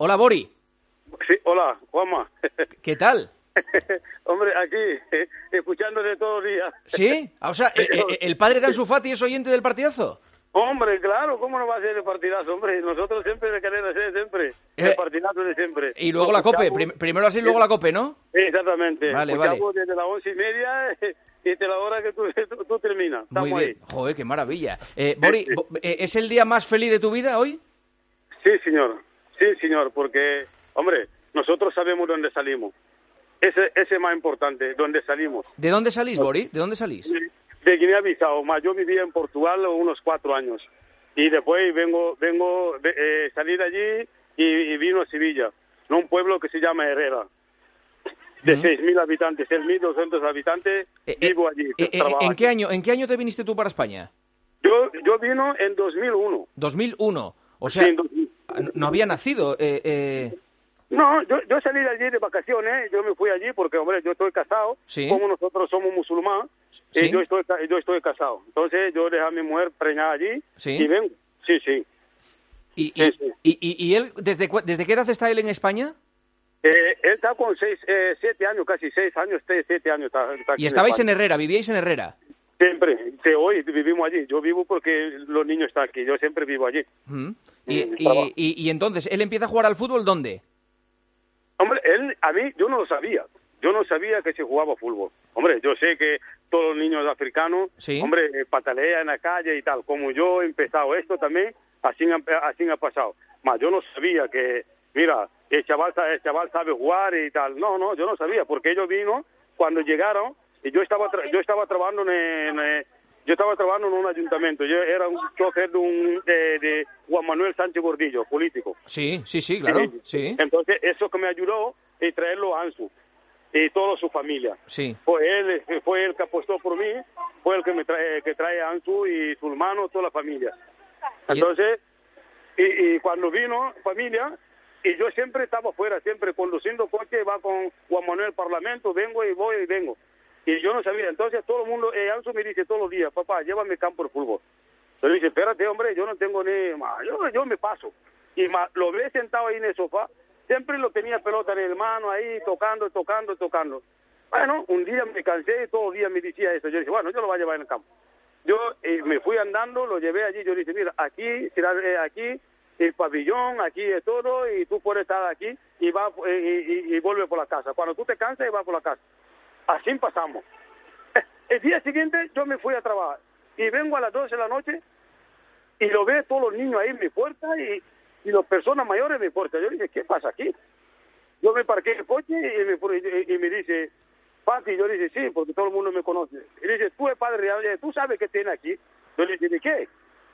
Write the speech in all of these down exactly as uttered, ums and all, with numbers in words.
Hola, Bori. Sí, hola, Juanma. ¿Qué tal? Hombre, aquí, eh, escuchando de todos los días. ¿Sí? O sea, eh, eh, ¿el padre de Ansu Fati es oyente del partidazo? Hombre, claro, ¿cómo no va a ser el partidazo? Hombre, nosotros siempre de querer hacer siempre el Eh, partidazo de siempre. Y luego la Cope, Prim- primero así y luego la Cope, ¿no? Exactamente. Vale, Escuchamos vale. desde las once y media y hasta la hora que tú, tú, tú terminas. Estamos Muy bien. ahí. Joder, qué maravilla. Eh, Bori, Sí, sí. bo- eh, ¿es el día más feliz de tu vida hoy? Sí, señor. Sí, señor, porque, hombre, nosotros sabemos dónde salimos. Ese, ese es más importante, dónde salimos. ¿De dónde salís, Bori? ¿De dónde salís? De Guinea-Bissau, más yo vivía en Portugal unos cuatro años. Y después vengo, vengo, eh, salí de allí y, y vino a Sevilla, ¿no? Un pueblo que se llama Herrera, de Ujú. seis mil habitantes, seis mil doscientos habitantes, Eh, eh, vivo allí, eh, eh, trabajo ¿en, allí. qué año, ¿En qué año te viniste tú para España? Yo, yo vino en dos mil uno. dos mil uno. O sea, Sí, en dos mil. no había nacido. Eh, eh, No, yo, yo salí de allí de vacaciones, yo me fui allí porque, hombre, yo estoy casado, Sí. como nosotros somos musulmanes, Sí. y yo estoy, ca- yo estoy casado. Entonces yo dejé a mi mujer preñada allí Sí. y vengo. Sí, sí. y, y, Sí, sí. y- y- y él, ¿desde, cu- ¿desde qué edad está él en España? Eh, él está con seis, eh, siete años, casi seis años, seis, siete años. Está, está aquí Y estabais en España. Herrera, vivíais en Herrera. Siempre, sí, hoy vivimos allí. Yo vivo porque los niños están aquí, yo siempre vivo allí. Mm. Y, Mm, y- trabajo. y- y entonces, ¿él empieza a jugar al fútbol dónde? Hombre, él, a mí, yo no lo sabía. Yo no sabía que se jugaba fútbol. Hombre, yo sé que todos los niños africanos, Sí. hombre, eh, patalean en la calle y tal. Como yo he empezado esto también, así, ha- así ha pasado. Mas yo no sabía que, mira, el chaval, sa- el chaval sabe jugar y tal. No, no, yo no sabía, porque ellos vino cuando llegaron y yo estaba, tra- yo estaba trabajando en, en, yo estaba trabajando en un ayuntamiento. Yo era un chofer de un de, de Juan Manuel Sánchez Gordillo, político. Sí, sí, sí, claro. Sí, Entonces, eso que me ayudó es traerlo a Ansu y toda su familia. sí. Fue él, fue el que apostó por mí, fue el que me trae, que trae a Ansu y su hermano, toda la familia. Y- Entonces, y, y cuando vino familia, y yo siempre estaba afuera, siempre conduciendo coche, va con Juan Manuel al Parlamento, vengo y voy y vengo. Y yo no sabía, entonces todo el mundo, eh, Ansu me dice todos los días, papá, llévame al campo de fútbol. Yo le dije, espérate, hombre, yo no tengo ni más, yo, yo me paso. Y más, lo ve sentado ahí en el sofá, siempre lo tenía pelota en el mano ahí, tocando, tocando, tocando. Bueno, un día me cansé y todos los días me decía eso. Yo dije, bueno, yo lo voy a llevar en el campo. Yo eh, me fui andando, lo llevé allí, yo le dije, mira, aquí, será, eh, aquí, el pabellón, aquí es todo, y tú puedes estar aquí y va eh, y, y, y vuelve por la casa. Cuando tú te cansas, vas por la casa. Así pasamos. El día siguiente yo me fui a trabajar y vengo a las doce de la noche y lo ve todos los niños ahí en mi puerta y, y las personas mayores en mi puerta. Yo dije, ¿qué pasa aquí? Yo me parqué el coche y me, y, y me dice, Pati, yo le dije, sí, porque todo el mundo me conoce. Y dice, tú eres padre real, ¿tú sabes qué tiene aquí? Yo le dije, ¿de qué?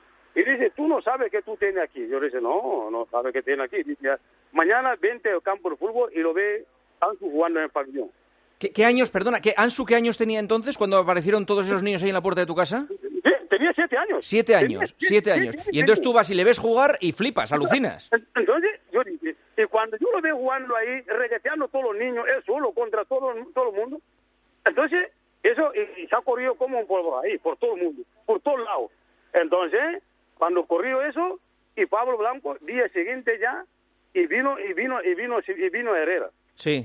Y dice, ¿tú no sabes qué tú tienes aquí? Yo le dije, no, no sabes qué tiene aquí. Dice, mañana vente al campo de fútbol y lo ve Ansu jugando en el pabellón. ¿Qué, qué años, perdona, qué, Ansu, qué años tenía entonces cuando aparecieron todos esos niños ahí en la puerta de tu casa? Sí, tenía siete años. Siete Tenía años, siete, siete siete, años. siete, Y entonces siete. tú vas y le ves jugar y flipas, alucinas. Entonces, yo dije, y cuando yo lo veo jugando ahí, regateando a todos los niños, él solo contra todo, todo el mundo, entonces, eso, y, y se ha corrido como un polvo ahí, por todo el mundo, por todos lados. Entonces, cuando corrió eso, y Pablo Blanco, día siguiente ya, y vino, y vino, y vino, y vino Herrera. Sí.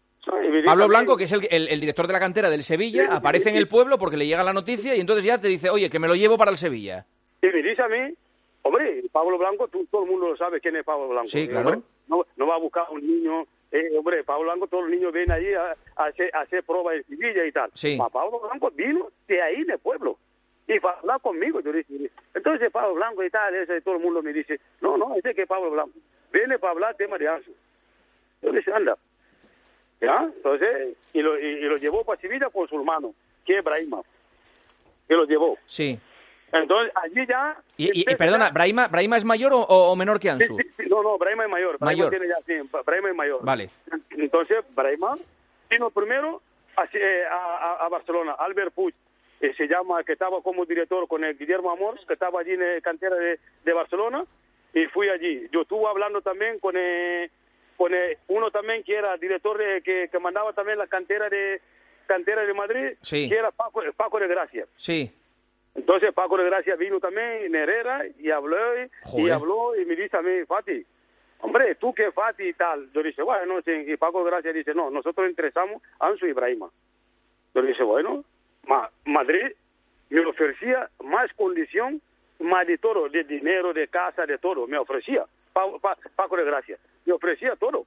Y vino Pablo también- Blanco, que es el, el- el director de la cantera del Sevilla, Sí, sí, aparece en sí. el pueblo porque le llega la noticia y entonces ya te dice, oye, que me lo llevo para el Sevilla. Y me dice a mí, hombre, Pablo Blanco, tú, todo el mundo lo sabe quién es Pablo Blanco. Sí, Y, claro. hombre, no, no va a buscar a un niño, eh, hombre, Pablo Blanco, todos los niños vienen ahí a, a hacer, a hacer pruebas en Sevilla y tal. Sí. Ma Pablo Blanco vino de ahí, del pueblo, y para hablar conmigo. Yo dije, entonces Pablo Blanco y tal, ese, todo el mundo me dice, no, no, ese que es Pablo Blanco. Viene para hablar tema de Ansu. Yo dije, anda. ¿Ya? Entonces, y lo, y, y lo llevó para Sevilla con su hermano, que es Brahima. Que lo llevó. Sí. Entonces, allí ya... Y, y- y empieza perdona, ya- ¿Brahima, Brahima es mayor o, o menor que Sí, Ansu? sí, sí, no, no, Brahima es mayor. Brahima Mayor. tiene ya, sí, Brahima es mayor. Vale. Entonces, Brahima vino primero a, a, a- a Barcelona, Albert Puig, que se llama, que estaba como director con el Guillermo Amors, que estaba allí en la cantera de, de Barcelona, y fui allí. Yo estuve hablando también con, eh, con eh, uno también que era director, de, que, que mandaba también la cantera de cantera de Madrid, Sí. que era Paco, Paco de Gracia. Sí. Entonces Paco de Gracia vino también en Herrera y habló y, y Joder. habló y me dice a mí, Fati, hombre, tú que Fati y tal. Yo dije, bueno, sí, y Paco Gracia dice, no, nosotros interesamos a Ansu Ibrahima. Yo dije, bueno, ma, Madrid me ofrecía más condición, más de todo, de dinero, de casa, de todo, me ofrecía. Pa, pa, Paco de Gracia, me ofrecía todo.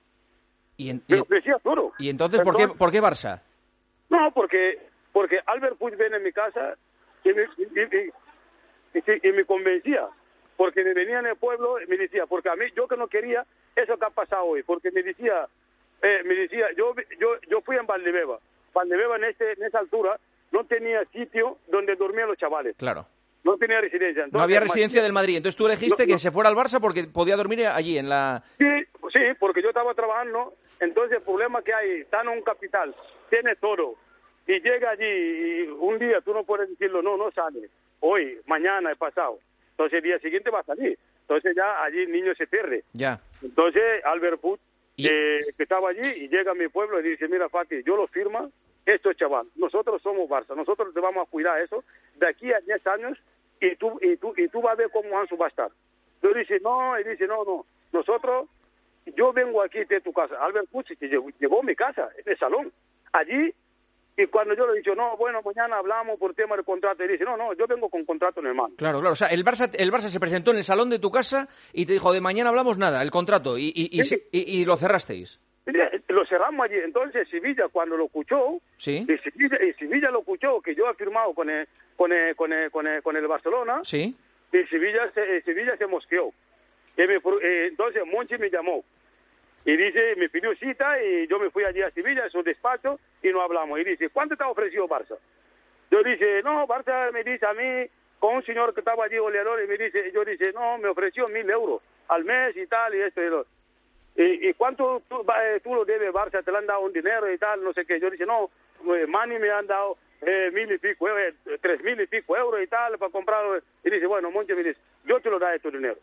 Y, en, me y, ofrecía todo. ¿Y entonces, ¿por qué, por qué Barça? No, porque porque Albert Puig viene a mi casa y me, y, y, y, y me convencía, porque me venía en el pueblo y me decía, porque a mí, yo que no quería eso que ha pasado hoy, porque me decía, eh, me decía, yo yo yo fui en Valdebeba, Valdebeba en, este, en esa altura no tenía sitio donde dormían los chavales. Claro. No tenía residencia. Entonces, no había residencia del Madrid, entonces tú elegiste no, que no. se fuera al Barça porque podía dormir allí en la... Sí, sí, porque yo estaba trabajando, entonces el problema que hay, está en un capital, tiene todo, y llega allí y un día tú no puedes decirlo, no, no sale, hoy, mañana, he pasado, entonces el día siguiente va a salir, entonces ya allí el niño se pierde. Ya. Entonces Albert Puig, ¿Y? eh, que estaba allí, y llega a mi pueblo y dice, mira Fati, yo lo firma, esto es chaval, nosotros somos Barça, nosotros te vamos a cuidar eso, de aquí a diez años, y tú, y tú, y tú vas a ver cómo Ansu va a estar. Yo dice, no, y dice, no, no, nosotros, yo vengo aquí de tu casa, Albert Puig llegó, llegó a mi casa, en el salón, allí, y cuando yo le he dicho, no, bueno, mañana hablamos por tema del contrato, y dice, no, no, yo vengo con contrato en el mano. Claro, claro, o sea, el Barça, el Barça se presentó en el salón de tu casa y te dijo, de mañana hablamos nada, el contrato, y, y, y, Sí. y, y lo cerrasteis. Lo cerramos allí, entonces Sevilla cuando lo escuchó, Sí. y Sevilla, y Sevilla lo escuchó, que yo he firmado con el, con el, con el, con el, con el Barcelona, Sí. y Sevilla se, Sevilla se mosqueó. Y me, eh, entonces Monchi me llamó, y dice, me pidió cita, y yo me fui allí a Sevilla, a su despacho, y no hablamos. Y dice, ¿cuánto te ha ofrecido Barça? Yo dije, no, Barça me dice a mí, con un señor que estaba allí, goleador, y me dice, yo dice, no, me ofreció mil euros al mes y tal, y esto y lo. ¿Y, y cuánto tú, eh, tú lo debes, Barça? ¿Te le han dado un dinero y tal? No sé qué. Yo dije, no, eh, Mani me han dado eh, mil y pico, eh, tres mil y pico euros y tal para comprar. Y dice, bueno, Monchi me dice, yo te lo daré tu dinero.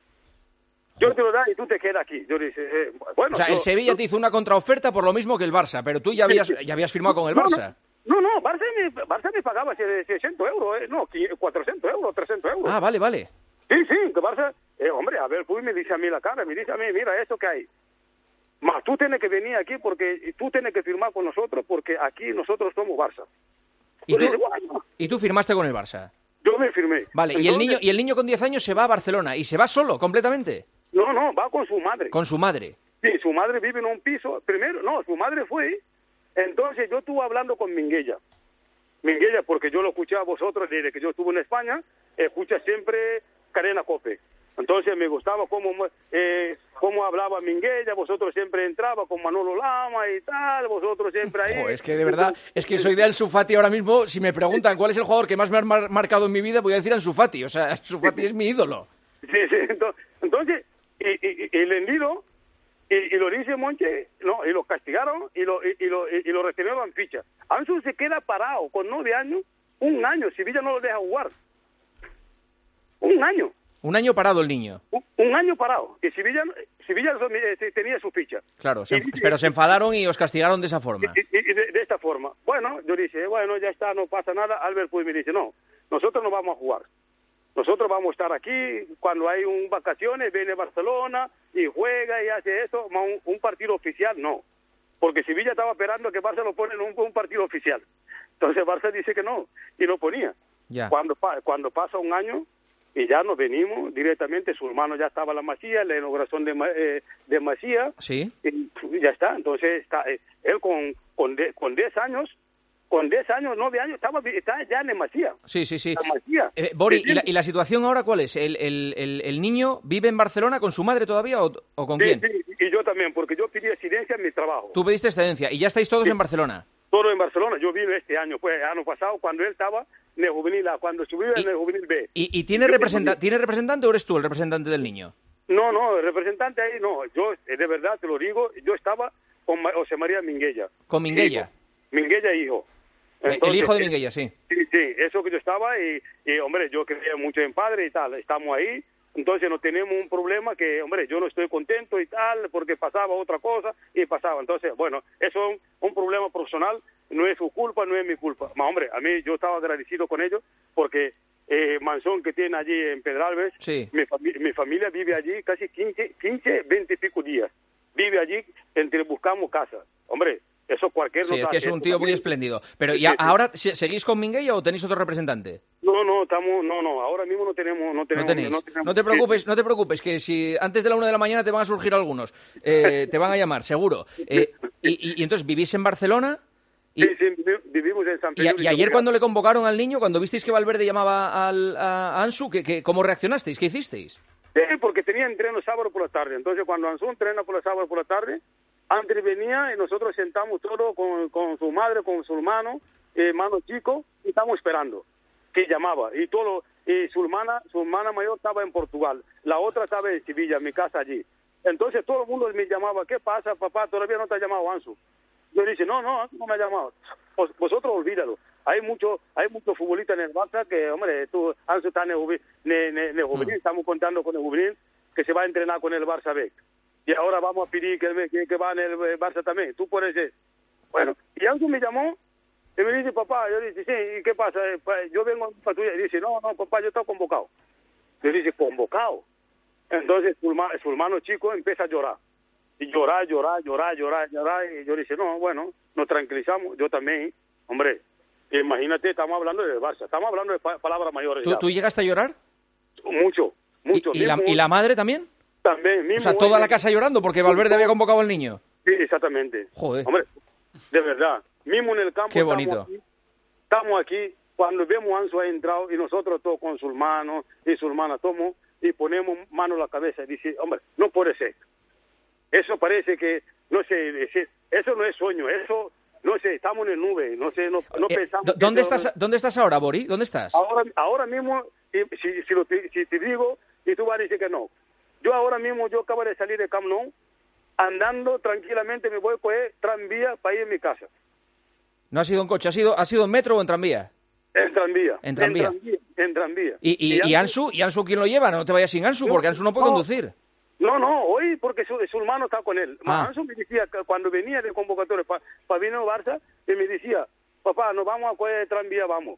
Yo te lo daré y tú te quedas aquí. Yo dije, eh, bueno. O sea, yo, el Sevilla yo, te hizo una contraoferta por lo mismo que el Barça, pero tú ya habías, ya habías firmado con el no, Barça. No, no, no Barça, me, Barça me pagaba seiscientos euros, eh, no, cuatrocientos euros, trescientos euros. Ah, vale, vale. Sí, sí, que Barça, eh, hombre, a ver, pues me dice a mí la cara, me dice a mí, mira, eso que hay. Más tú tienes que venir aquí porque tú tienes que firmar con nosotros porque aquí nosotros somos Barça. ¿Y tú, dije, bueno, y tú firmaste con el Barça. yo me firmé. Vale, y, el niño, y el niño con diez años se va a Barcelona, y se va solo, completamente, No, no, va con su madre. con su madre. Sí, su madre vive en un piso. Primero, no, su madre fue. Entonces yo estuve hablando con Minguella. Minguella, porque yo lo escuché a vosotros desde que yo estuve en España, escucha siempre Cadena Cope. Entonces me gustaba cómo, eh, cómo hablaba Minguella, vosotros siempre entraba con Manolo Lama y tal, vosotros siempre ahí. Jo, es que de verdad, es que soy de Ansu Fati ahora mismo. Si me preguntan cuál es el jugador que más me ha mar marcado en mi vida, voy a decir Ansu Fati. O sea, Ansu Fati es mi ídolo. Sí, sí, entonces, y, y, y el hendido, y, y lo dice Monche, no, y lo castigaron y lo, y, y lo, y, y lo retiraron en ficha. Ansu se queda parado con nueve años, un año, Sevilla no lo deja jugar. Un año. Un año parado el niño. Un, un año parado. Y Sevilla, Sevilla tenía su ficha. Claro, se, y, pero se enfadaron y os castigaron de esa forma. Y, y, y de, de esta forma. Bueno, yo dije, bueno, ya está, no pasa nada. Albert pues me dice, no, nosotros no vamos a jugar. Nosotros vamos a estar aquí, cuando hay un vacaciones, viene Barcelona y juega y hace eso, un, un partido oficial, no. Porque Sevilla estaba esperando que Barça lo pone en un, un partido oficial. Entonces Barça dice que no, y lo ponía. Ya. Cuando, cuando pasa un año, y ya nos venimos directamente, su hermano ya estaba en la Masía, la inauguración de, eh, de Masía, ¿Sí? y ya está. Entonces está, eh, él con, con, de, con diez años, con diez años, nueve años, estaba, está ya en Masía. Sí, sí, sí. La Masía. Eh, Bori, ¿y la, ¿y la situación ahora cuál es? ¿El, el, el, el niño vive en Barcelona con su madre todavía o, o con Sí, quién? sí, y yo también, porque yo pedí excedencia en mi trabajo. Tú pediste excedencia y ya estáis todos Sí. en Barcelona. Todo en Barcelona. Yo vine este año, fue el año pasado, cuando él estaba en el juvenil A, cuando subió en el juvenil B. ¿Y, y tiene, representa ¿tiene representante o eres tú el representante del niño? No, no, el representante ahí no. Yo, eh, de verdad, te lo digo, yo estaba con Ma- José María Minguella. Con Minguella. Hijo. Minguella, hijo. El Entonces, hijo de eh, Minguella, sí. Sí, sí, eso que yo estaba y, y, hombre, yo creía mucho en padre y tal, estamos ahí, entonces no tenemos un problema que, hombre, yo no estoy contento y tal, porque pasaba otra cosa y pasaba, entonces, bueno, eso es un, un problema personal, no es su culpa, no es mi culpa, más hombre, a mí yo estaba agradecido con ellos porque eh, mansión que tiene allí en Pedralbes. Sí. Mi, fami- mi familia vive allí casi quince, quince, veinte y pico días. Vive allí, entre buscamos casa. Hombre, eso cualquier... Sí, no es que es un tío muy espléndido. Pero, ¿y Sí, a- sí. ahora se- seguís con Minguella o tenéis otro representante? No, no, estamos, no, no, ahora mismo no tenemos, no No tenemos, tenéis. no tenemos- No te preocupes, no te preocupes, que si antes de la una de la mañana te van a surgir algunos, eh, te van a llamar, seguro. Eh, y, y- y entonces, ¿vivís en Barcelona? Y, Sí, sí, vivi- vivimos en San y, Pedro. a- y ayer cuando le convocaron al niño, cuando visteis que Valverde llamaba al, a Ansu, ¿qué, qué, ¿cómo reaccionasteis? ¿Qué hicisteis? Sí, porque tenía entreno sábado por la tarde. Entonces, cuando Ansu entrena por la sábado por la tarde, antes venía y nosotros sentamos todo con, con su madre, con su hermano, eh, hermano chico, y estamos esperando que llamaba. Y todo, y su hermana, su hermana mayor estaba en Portugal, la otra estaba en Sevilla, en mi casa allí. Entonces todo el mundo me llamaba, ¿qué pasa, papá? Todavía no te ha llamado Ansu. Yo dije, no, no, Ansu no me ha llamado. Vos- vosotros olvídalo. Hay mucho, hay muchos futbolistas en el Barça que, hombre, tú, Ansu está en el, juve- ne- ne- en el juvenil, estamos contando con el juvenil, que se va a entrenar con el Barça B. Y ahora vamos a pedir que, me- que, que va en el eh, Barça también. Tú puedes ser. Bueno, y Ansu me llamó y me dice, papá, yo dije, sí, ¿y qué pasa? Eh, pues, yo vengo para tuya. Y dice, no, no, papá, yo estoy convocado. Yo dice, ¿convocado? Entonces su, herma- su hermano chico empieza a llorar. Y llorar, llorar, llorar, llorar, llorar. Y yo dice, no, bueno, nos tranquilizamos. Yo también, hombre, imagínate, estamos hablando de Barça. Estamos hablando de pa- palabras mayores ¿Tú, ya. tú llegaste a llorar? Mucho, mucho. ¿Y, y la, Mismo- y la madre también? También, mismo O sea, toda hoy- la casa llorando porque Valverde había convocado al niño. Sí, exactamente. Joder. Hombre, de verdad. Mismo en el campo. Qué estamos bonito. aquí, Estamos aquí, cuando vemos a Ansu ha entrado y nosotros todos con su hermano y su hermana tomo y ponemos mano a la cabeza y dice, hombre, no puede ser. Eso parece que, no sé, decir, eso no es sueño, eso, no sé, estamos en nube, no sé, no, no Eh, pensamos... ¿dó- que ¿dónde, eso- estás, ¿Dónde estás ahora, Bori? ¿Dónde estás? Ahora, ahora mismo, y si, si, lo te, si te digo, y tú vas a decir que no. Yo ahora mismo, yo acabo de salir de Camp Nou, andando tranquilamente, me voy a coger tranvía para ir a mi casa. No ha sido en coche, ha sido, ha sido en metro o en tranvía. En tranvía. En tranvía. En tranvía. En tranvía. ¿Y, y, y Ansu? ¿Y Ansu quién lo lleva? No te vayas sin Ansu, porque Ansu no puede no. conducir. No, no, hoy porque su, su hermano está con él. Ah. Ansu me decía, que cuando venía de convocatoria para pa venir a Barça, y me decía, papá, nos vamos a coger tranvía, vamos.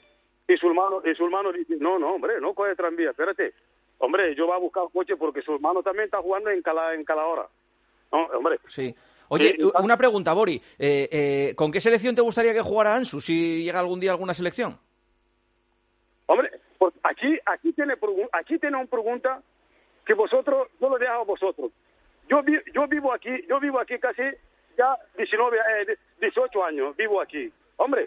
Y su hermano, y su hermano dice, no, no, hombre, no coge tranvía, espérate. Hombre, yo voy a buscar coche porque su hermano también está jugando en Cala, en Calahorra. No, hombre. Sí. Oye, Eh, una pregunta, Bori. Eh, eh, ¿Con qué selección te gustaría que jugara Ansu si llega algún día alguna selección? Hombre, pues aquí, aquí tiene, pregun- aquí tiene una pregunta que vosotros, yo lo dejo a vosotros. Yo, vi- yo vivo aquí, yo vivo aquí casi ya diecinueve, eh, dieciocho años, vivo aquí. Hombre,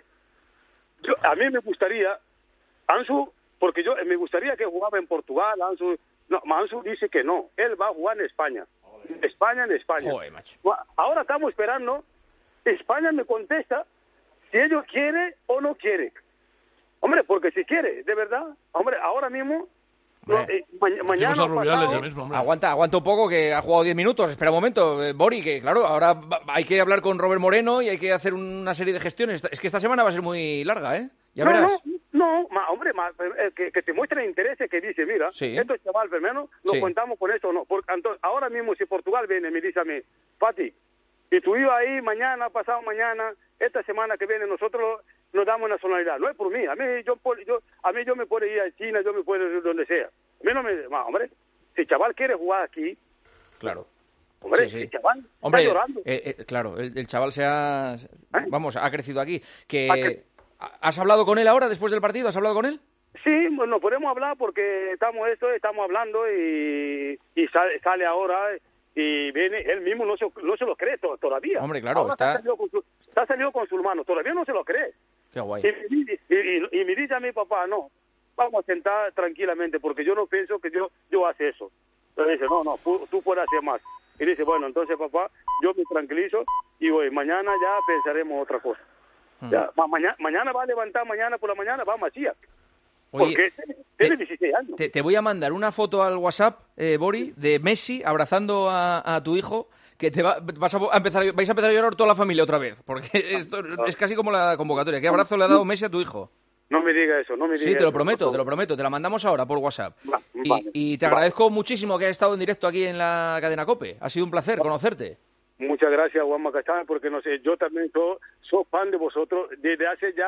yo, a mí me gustaría, Ansu, porque yo me gustaría que jugaba en Portugal, Ansu, no, Ansu dice que no, él va a jugar en España. En España, en España. Joder, macho. Ahora estamos esperando, España me contesta si ellos quieren o no quieren. Hombre, porque si quiere, de verdad, hombre, ahora mismo, no, Hombre, eh, ma- mañana Decimos a Rubiales pasado, ya mismo, hombre. Aguanta, aguanta un poco, que ha jugado diez minutos. Espera un momento, eh, Bori, que claro, ahora va- hay que hablar con Robert Moreno y hay que hacer una serie de gestiones. Es que esta semana va a ser muy larga, ¿eh? Ya no, verás. no, no, ma- hombre, ma- eh, que, que te muestre interés, que dice, mira, Sí. esto es chaval, menos lo Sí. contamos con esto o no. Porque, entonces, ahora mismo si Portugal viene y me dice a mí, Pati, y tú ibas ahí mañana, pasado mañana, esta semana que viene, nosotros nos damos nacionalidad. No es por mí, a mí yo, puedo- yo, a mí yo me puedo ir a China, yo me puedo ir donde sea. A mí no me... ma, hombre, si el chaval quiere jugar aquí, Claro. hombre, Sí, sí. si el chaval Hombre, está llorando. eh, eh, claro, el, el chaval se ha... Vamos, ha crecido aquí. Que, Ha cre- ¿Has hablado con él ahora, después del partido? ¿Has hablado con él? Sí, pues nos podemos hablar porque estamos esto, estamos hablando y, y sale, sale ahora y viene, él mismo no se, no se lo cree to- todavía. Hombre, claro, Ahora está- salido con su, está salido con su hermano, todavía no se lo cree. Qué guay. Y, y, y- y me dice a mi papá, no, vamos a sentar tranquilamente porque yo no pienso que yo yo hace eso. Entonces dice, no, no, tú, tú puedes hacer más. Y dice, bueno, entonces papá, yo me tranquilizo y hoy, mañana ya pensaremos otra cosa. Mm. Ya, ma- mañana, mañana va a levantar, mañana por la mañana va a Macías. Oye, Porque tiene, tiene dieciséis años. Te, te voy a mandar una foto al WhatsApp, eh, Bori, de Messi abrazando a, a tu hijo, que te va, vas a empezar, vais a empezar a llorar toda la familia otra vez, porque esto es casi como la convocatoria. ¿Qué abrazo le ha dado Messi a tu hijo? No me diga eso, no me diga Sí, te lo eso, prometo, por te lo favor. prometo. Te la mandamos ahora por WhatsApp. Va, Y, vale, y te vale. agradezco muchísimo que hayas estado en directo aquí en la cadena COPE. Ha sido un placer conocerte. Muchas gracias, Juan Macachán, porque no sé, yo también soy, soy fan de vosotros desde hace ya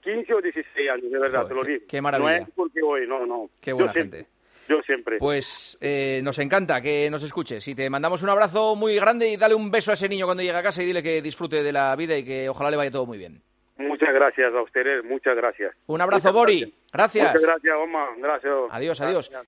quince o dieciséis años, de verdad, Joder, te lo digo. Qué, qué maravilla. No es porque hoy, no, no. Qué buena yo siempre, gente. Yo siempre. Pues eh, nos encanta que nos escuches y te mandamos un abrazo muy grande y dale un beso a ese niño cuando llegue a casa y dile que disfrute de la vida y que ojalá le vaya todo muy bien. Muchas gracias a ustedes, muchas gracias. Un abrazo, Muchas Bori. Gracias. Gracias. Muchas gracias, Omar. Gracias. Adiós, adiós. Gracias.